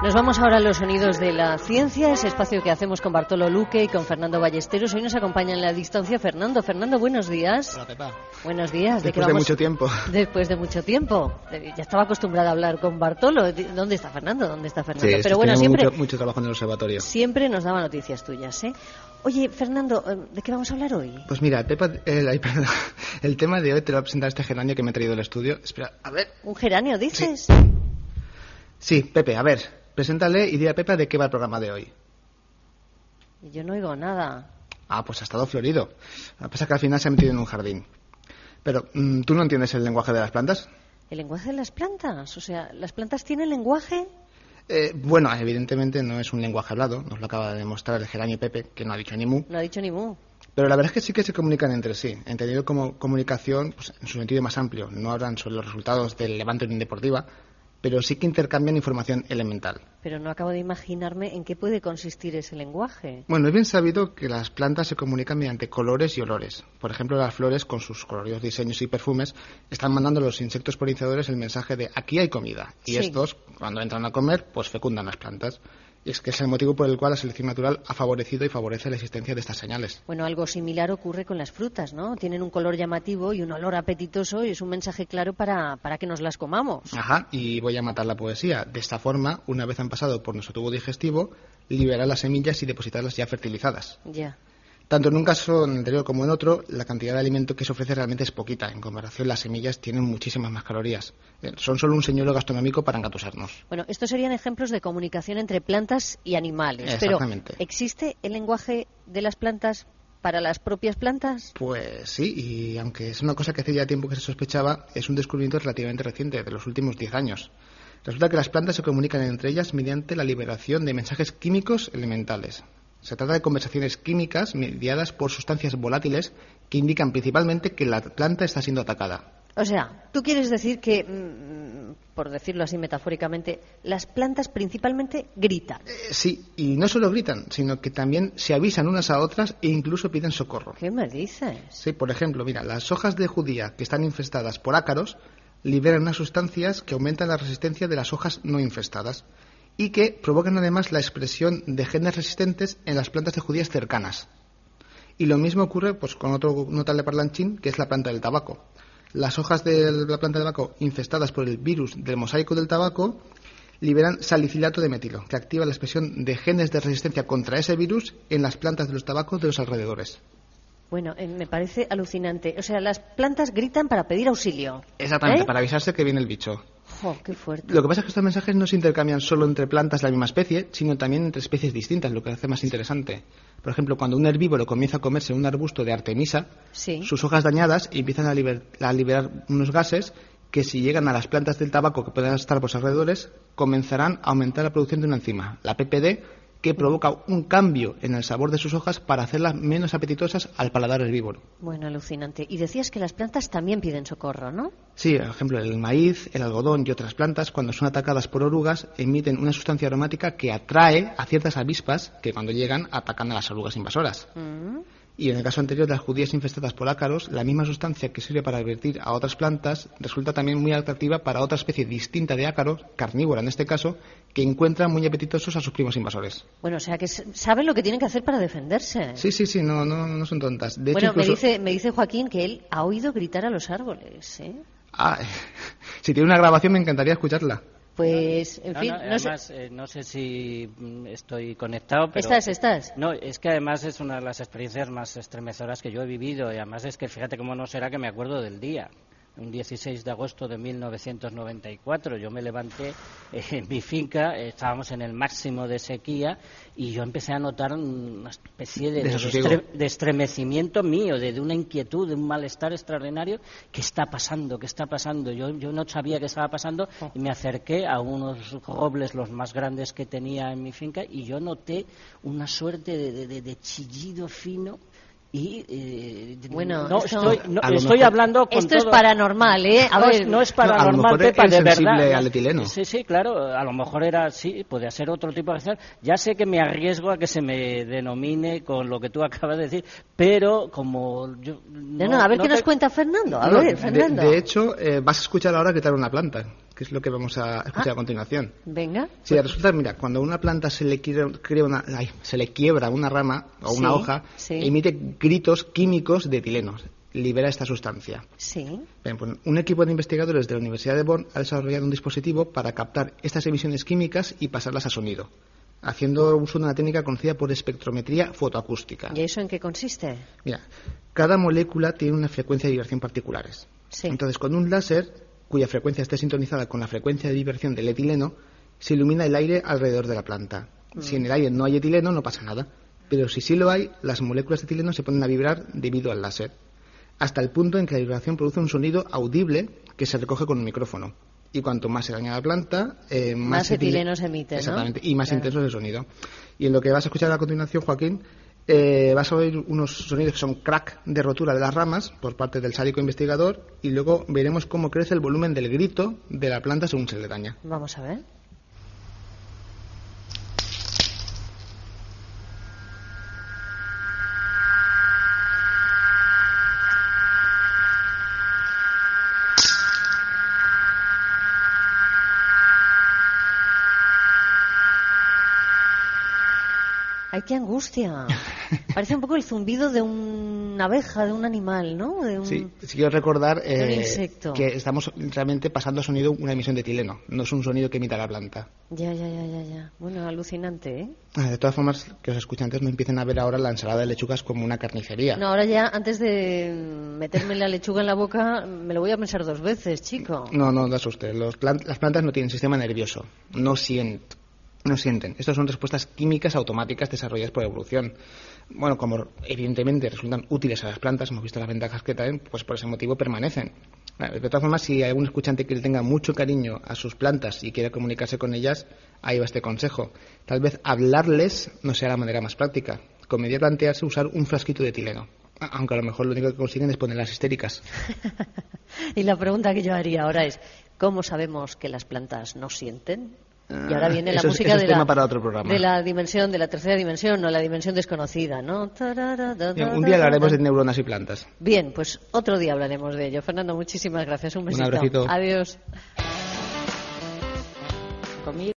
Nos vamos ahora a los sonidos de la ciencia, ese espacio que hacemos con Bartolo Luque y con Fernando Ballesteros. Hoy nos acompaña en la distancia Fernando. Fernando, buenos días. Hola, Pepa. Buenos días. Después de mucho tiempo. Después de mucho tiempo. Ya estaba acostumbrada a hablar con Bartolo. ¿Dónde está Fernando? ¿Dónde está Fernando? Sí, pero bueno, siempre mucho trabajo en el observatorio. Siempre nos daba noticias tuyas, ¿eh? Oye, Fernando, ¿de qué vamos a hablar hoy? Pues mira, Pepa, el tema de hoy te lo voy a presentar este geranio que me he traído del estudio. Espera, a ver. ¿Un geranio, dices? Sí, Pepe, a ver. Preséntale y dile a Pepa de qué va el programa de hoy. Yo no oigo nada. Ah, pues ha estado florido. Lo que pasa es que al final se ha metido en un jardín. Pero, ¿tú no entiendes el lenguaje de las plantas? ¿El lenguaje de las plantas? O sea, ¿las plantas tienen lenguaje? Bueno, evidentemente no es un lenguaje hablado. Nos lo acaba de demostrar el geranio Pepe, que no ha dicho ni mu. No ha dicho ni mu. Pero la verdad es que sí que se comunican entre sí, entendido como comunicación pues, en su sentido más amplio. No hablan sobre los resultados del Levante Unión Deportiva, pero sí que intercambian información elemental. Pero no acabo de imaginarme en qué puede consistir ese lenguaje. Bueno, es bien sabido que las plantas se comunican mediante colores y olores. Por ejemplo, las flores, con sus coloridos diseños y perfumes, están mandando a los insectos polinizadores el mensaje de aquí hay comida. Y Sí. estos, cuando entran a comer, pues fecundan las plantas. Y es que es el motivo por el cual la selección natural ha favorecido y favorece la existencia de estas señales. Bueno, algo similar ocurre con las frutas, ¿no? Tienen un color llamativo y un olor apetitoso y es un mensaje claro para que nos las comamos. Ajá, y voy a matar la poesía. De esta forma, una vez han pasado por nuestro tubo digestivo, liberar las semillas y depositarlas ya fertilizadas. Ya. Tanto en un caso anterior como en otro, la cantidad de alimento que se ofrece realmente es poquita. En comparación, las semillas tienen muchísimas más calorías. Son solo un señuelo gastronómico para engatusarnos. Bueno, estos serían ejemplos de comunicación entre plantas y animales. Exactamente. Pero, ¿existe el lenguaje de las plantas para las propias plantas? Pues sí, y aunque es una cosa que hace ya tiempo que se sospechaba, es un descubrimiento relativamente reciente, de los últimos 10 años. Resulta que las plantas se comunican entre ellas mediante la liberación de mensajes químicos elementales. Se trata de conversaciones químicas mediadas por sustancias volátiles que indican principalmente que la planta está siendo atacada. O sea, tú quieres decir que, por decirlo así metafóricamente, las plantas principalmente gritan. Sí, y no solo gritan, sino que también se avisan unas a otras e incluso piden socorro. ¿Qué me dices? Sí, por ejemplo, mira, las hojas de judía que están infestadas por ácaros liberan unas sustancias que aumentan la resistencia de las hojas no infestadas y que provocan además la expresión de genes resistentes en las plantas de judías cercanas. Y lo mismo ocurre pues, con otro notable parlanchín, que es la planta del tabaco. Las hojas de la planta de tabaco infestadas por el virus del mosaico del tabaco liberan salicilato de metilo, que activa la expresión de genes de resistencia contra ese virus en las plantas de los tabacos de los alrededores. Bueno, me parece alucinante. O sea, las plantas gritan para pedir auxilio. Exactamente, para avisarse que viene el bicho. ¡Jo, qué fuerte! Lo que pasa es que estos mensajes no se intercambian solo entre plantas de la misma especie, sino también entre especies distintas, lo que hace más interesante. Por ejemplo, cuando un herbívoro comienza a comerse un arbusto de Artemisa, sí, sus hojas dañadas empiezan a liberar unos gases que, si llegan a las plantas del tabaco que puedan estar por sus alrededores, comenzarán a aumentar la producción de una enzima, la PPD, que provoca un cambio en el sabor de sus hojas para hacerlas menos apetitosas al paladar herbívoro. Bueno, alucinante. Y decías que las plantas también piden socorro, ¿no? Sí, por ejemplo, el maíz, el algodón y otras plantas, cuando son atacadas por orugas, emiten una sustancia aromática que atrae a ciertas avispas que, cuando llegan, atacan a las orugas invasoras. Y en el caso anterior de las judías infestadas por ácaros, la misma sustancia que sirve para advertir a otras plantas resulta también muy atractiva para otra especie distinta de ácaros, carnívora en este caso, que encuentran muy apetitosos a sus primos invasores. Bueno, o sea que saben lo que tienen que hacer para defenderse. Sí, no son tontas. De bueno, hecho, incluso... me dice Joaquín que él ha oído gritar a los árboles, ¿eh? Ah, si tiene una grabación me encantaría escucharla. Pues, en fin, además, no sé si estoy conectado, pero... ¿Estás? No, es que además es una de las experiencias más estremecedoras que yo he vivido, y además es que fíjate cómo no será que me acuerdo del día. Un 16 de agosto de 1994, yo me levanté en mi finca, estábamos en el máximo de sequía, y yo empecé a notar una especie de estremecimiento mío, de una inquietud, de un malestar extraordinario. ¿Qué está pasando? Yo no sabía qué estaba pasando, y me acerqué a unos robles, los más grandes que tenía en mi finca, y yo noté una suerte de chillido fino. Y bueno, estoy hablando con esto todo... es paranormal, ¿eh? No es paranormal, Pepa, de verdad. Al etileno. Sí, claro, a lo mejor podía ser otro tipo de acción. Ya sé que me arriesgo a que se me denomine con lo que tú acabas de decir, pero como yo... a ver qué nos cuenta Fernando. Fernando. De hecho, vas a escuchar ahora gritar una planta, que es lo que vamos a escuchar a continuación. Venga. Sí, resulta, mira, cuando a una planta se le quiebra una rama o una hoja, emite gritos químicos de etileno, libera esta sustancia. Sí. Bien, pues un equipo de investigadores de la Universidad de Bonn ha desarrollado un dispositivo para captar estas emisiones químicas y pasarlas a sonido, haciendo uso de una técnica conocida por espectrometría fotoacústica. ¿Y eso en qué consiste? Mira, cada molécula tiene una frecuencia de vibración particulares. Sí. Entonces, con un láser, cuya frecuencia esté sintonizada con la frecuencia de vibración del etileno, se ilumina el aire alrededor de la planta. Si en el aire no hay etileno, no pasa nada. Pero si sí lo hay, las moléculas de etileno se ponen a vibrar debido al láser, hasta el punto en que la vibración produce un sonido audible que se recoge con un micrófono. Y cuanto más se daña la planta, más etileno se emite, ¿no? Exactamente, y más intenso es el sonido. Y en lo que vas a escuchar a continuación, Joaquín, vas a oír unos sonidos que son crack de rotura de las ramas por parte del sádico investigador, y luego veremos cómo crece el volumen del grito de la planta según se le daña. Vamos a ver. ¡Ay, qué angustia! Parece un poco el zumbido de una abeja, de un animal, ¿no? Sí, quiero recordar un insecto. que estamos realmente pasando a sonido una emisión de etileno, no es un sonido que emita la planta. Ya. Bueno, alucinante, ¿eh? De todas formas, que los escuchantes no empiecen a ver ahora la ensalada de lechugas como una carnicería. No, ahora ya, antes de meterme la lechuga en la boca, me lo voy a pensar 2 veces, chico. No te asustes. Las plantas no tienen sistema nervioso, no sienten. Estas son respuestas químicas automáticas desarrolladas por evolución. Bueno, como evidentemente resultan útiles a las plantas, hemos visto las ventajas que traen, pues por ese motivo permanecen. De todas formas, si hay algún escuchante que le tenga mucho cariño a sus plantas y quiere comunicarse con ellas, ahí va este consejo. Tal vez hablarles no sea la manera más práctica. Convendría plantearse usar un frasquito de etileno, aunque a lo mejor lo único que consiguen es ponerlas histéricas. Y la pregunta que yo haría ahora es, ¿cómo sabemos que las plantas no sienten? Y ahora viene la música de la dimensión, de la tercera dimensión, o la dimensión desconocida, ¿no? Bien, un día hablaremos de neuronas y plantas. Bien, pues otro día hablaremos de ello. Fernando, muchísimas gracias. Un besito. Un abracito. Adiós.